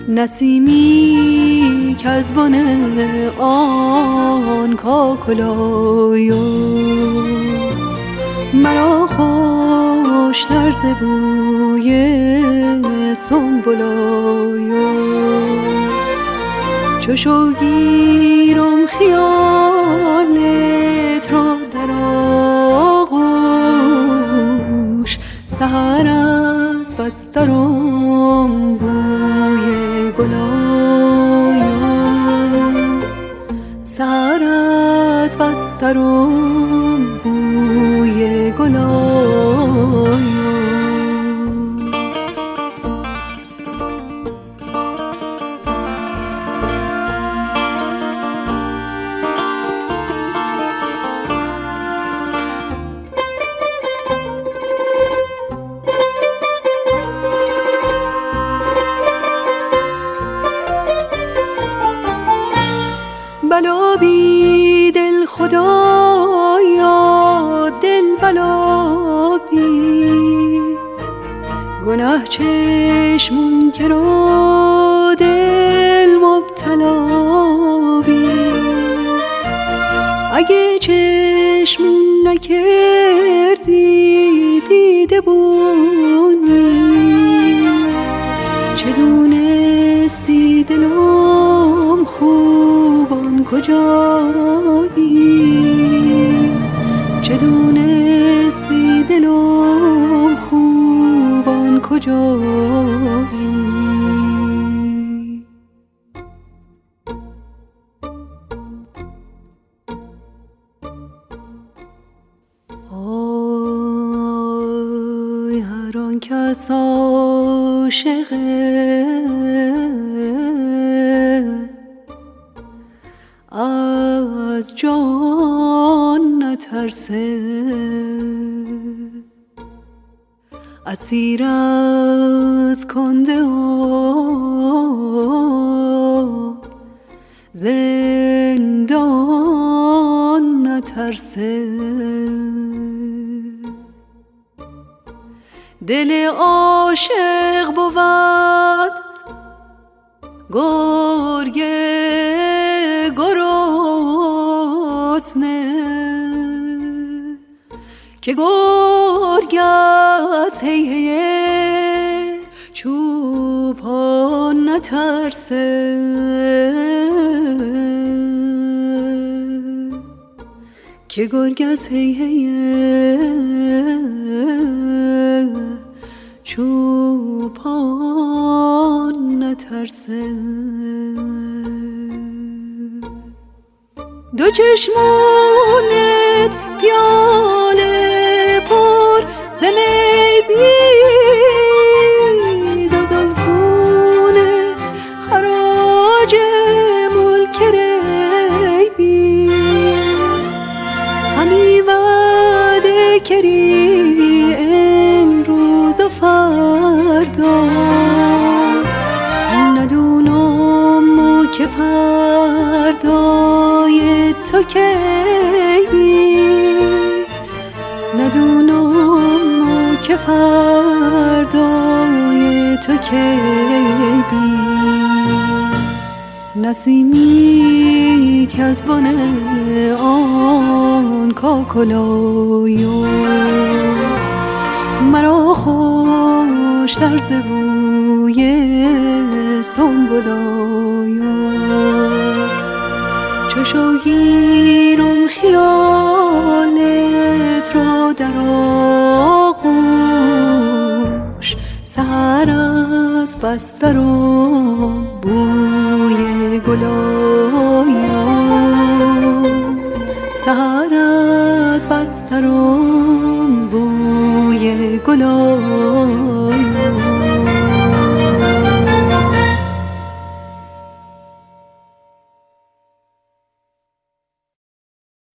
نسیمی که از بن آن کاکلایو مرا خوشتر ز بوی سنبلایو چو شوگیرم خیالت را در آغوش سحر از بسترم بوی گلایو سحر از بسترم بوی گلایو بلا بی دل خدایا دل بلا بی گناه چشمون که را دل مبتلا بی اگه چشمون نکردی دیده بونی چه دونستی دلم خوبان کجایی چه دونستی دلم خوبان کجایی آی هر آن کس عاشقه از جان نترسه اسیر از کنده زندان نترسه دل عاشق بود گرگه گرسنه که گرگ از هی چوپان نترسه که گرگ از هی چوپان نترسه دو چشمونت پیاله پر ز می بید و زلفونت خراج ملک ری بید همی وعده کردی امروز و فردا ندونم که فردای تو کی بی ندونم که فردای تو کی بی نسیمی که از بن آن کاکلایو مرا خوشتر ز بوی سنبلایو چو شوگیرم خیالت را در آغوش سحر از بسترم بوی گلایو سحر از بسترم بوی گلایو